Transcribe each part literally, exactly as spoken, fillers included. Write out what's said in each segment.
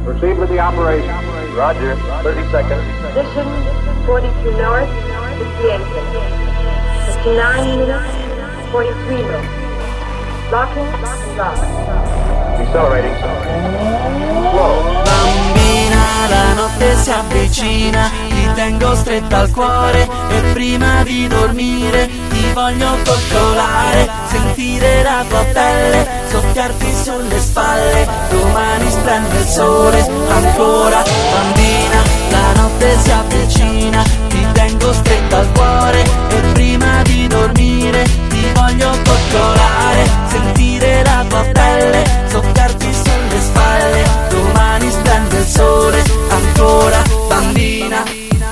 Proceed with the operation. Roger. thirty seconds. Position forty-two north, fifty-eight minutes. fifty-nine minutes, forty-three minutes. Locking and lock. Decelerating. Slow. Bambina, la notte si avvicina, ti tengo stretta al cuore e prima di dormire ti voglio coccolare, sentire la tua pelle, soffiarti sulle spalle, domani splende il sole, ancora. Bambina, la notte si avvicina, ti tengo stretta al cuore e prima di dormire ti voglio coccolare, sentire la tua pelle, soffiarti sulle spalle, domani splende il sole, ancora. Bambina,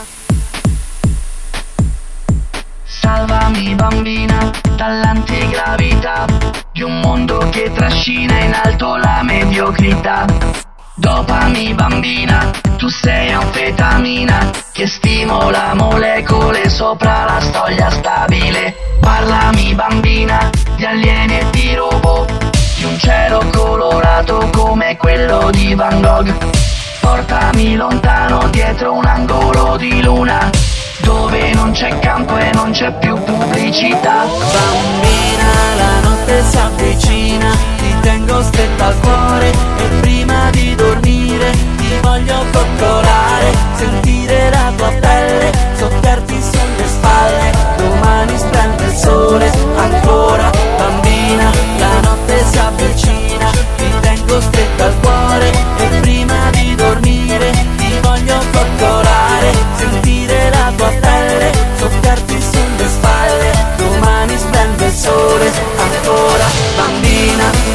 salvami bambina dall'antigravità di un mondo che trascina in alto la mediocrità. Dopami bambina, tu sei anfetamina che stimola molecole sopra la soglia stabile. Parlami bambina di alieni e di robot, di un cielo colorato come quello di Van Gogh. Portami lontano dietro un angolo di luna, dove non c'è campo e non c'è più pubblicità. Bambina, la notte si avvicina, ti tengo stretta al cuore e prima di dormire ti voglio coccolare, sentire la tua pelle, soffiarti sulle spalle, domani splende il sole, ancora. Bambina, la notte si avvicina, ti tengo stretta al cuore e prima di dormire ti voglio coccolare, sentire la tua pelle, soffiarti sulle spalle, domani splende il sole, ancora. Bambina,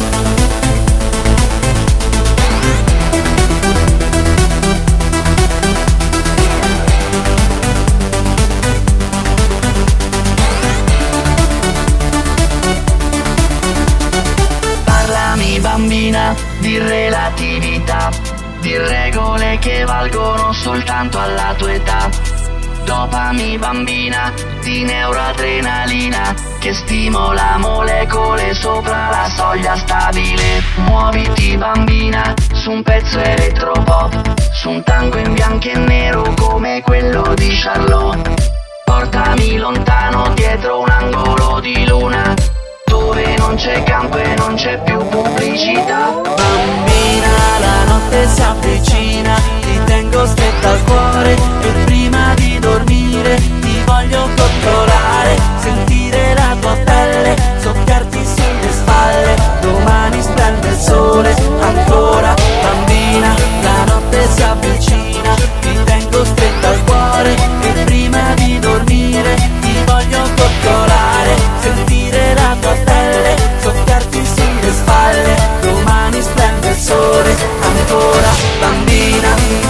bambina di relatività, di regole che valgono soltanto alla tua età. Dopami bambina di neuroadrenalina che stimola molecole sopra la soglia stabile. Muoviti bambina su un pezzo elettropop, su un tango in bianco e nero come quello di Charlot. Portami lontano dietro un angolo di luna, dove non c'è campo e non c'è più pubblicità. Bambina, la notte si avvicina, ti tengo stretta al cuore e prima di dormire ti voglio coccolare, sentire la tua pelle, soffiarti sulle spalle, domani splende il sole, ancora. Bambina, la notte si avvicina, ti tengo stretta al cuore e prima di dormire ti voglio coccolare, sentire la tua pelle, soffiarti sulle spalle, domani splende il sole, ancora. Bambina,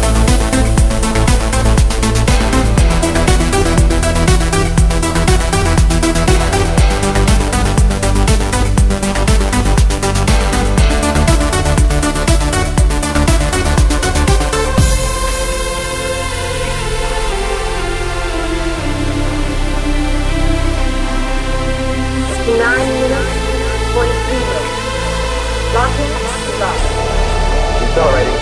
fifty-nine minutes, forty-three minutes. Locking and lock. Decelerating.